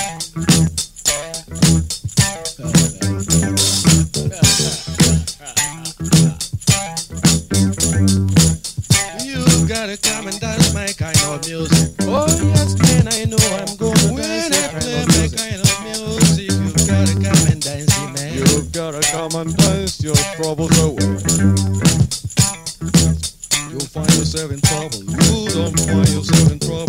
You gotta come and dance my kind of music. Oh yes, man, I know I'm gonna when dance I play my kind of music. You gotta come and dance it, man. You've gotta come and dance your troubles away. You'll find yourself in trouble. You don't find yourself in trouble.